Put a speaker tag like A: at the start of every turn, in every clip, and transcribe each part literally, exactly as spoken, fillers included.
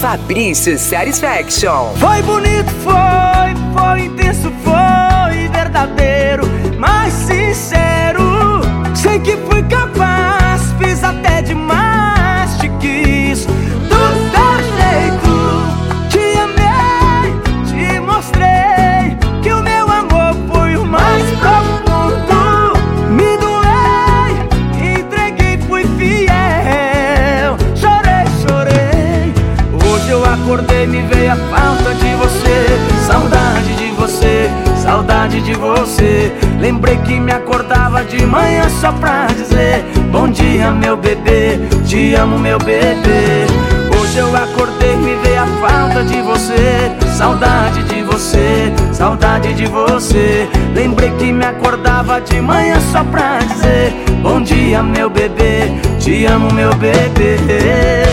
A: Fabrício Satisfaction.
B: Foi bonito, foi, foi intenso, foi verdadeiro, mas sincero. Sei que fui capaz, fiz até demais, te quis do teu jeito. Te amei, te mostrei que o meu amor foi o mais profundo. Me doei, entreguei, fui fiel. Chorei, chorei. Hoje eu acordei, me veio a falta de você, saudade de você, saudade de você. Lembrei que me acordava de manhã só pra dizer bom dia, meu bebê, te amo, meu bebê. Hoje eu acordei, me veio a falta de você, saudade de você, saudade de você. Lembrei que me acordava de manhã só pra dizer bom dia, meu bebê, te amo, meu bebê.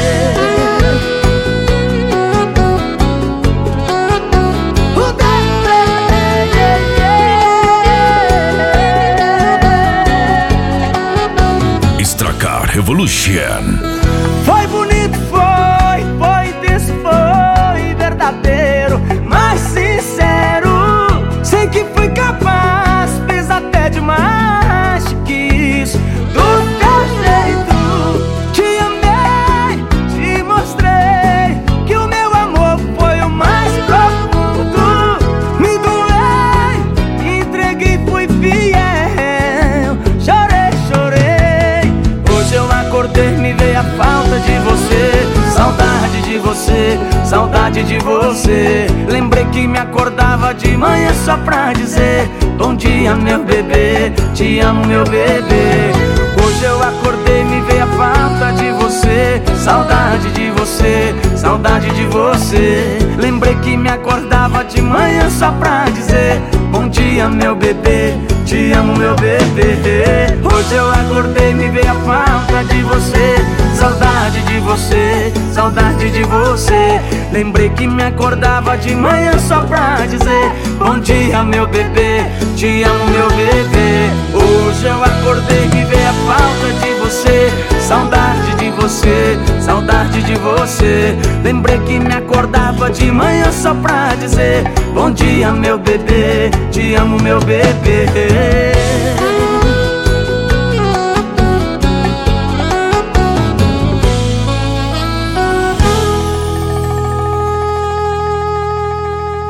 C: Revolution.
B: Foi bonito, foi, foi intenso, foi verdadeiro, mas sincero. Sei que fui capaz, fiz até demais, te quis do teu jeito. Te amei, te mostrei que o meu amor foi o mais profundo. Me doei, entreguei, fui fiel. Chorei, chorei. Hoje eu acordei, me veio a falta de você, saudade de você, saudade de você. Lembrei que me acordava de manhã só pra dizer bom dia, meu bebê, te amo, meu bebê. Hoje eu acordei, me veio a falta de você, saudade de você, saudade de você. Lembrei que me acordava de manhã só pra dizer bom dia, meu bebê, te amo, meu bebê. Hoje eu acordei, me veio a falta de você, saudade de você, saudade de você. Lembrei que me acordava de manhã só pra dizer bom dia, meu bebê, te amo, meu bebê. Hoje eu acordei, me veio a falta de você, saudade de você, saudade de você. Lembrei que me acordava de manhã só pra dizer bom dia, meu bebê, te amo, meu bebê.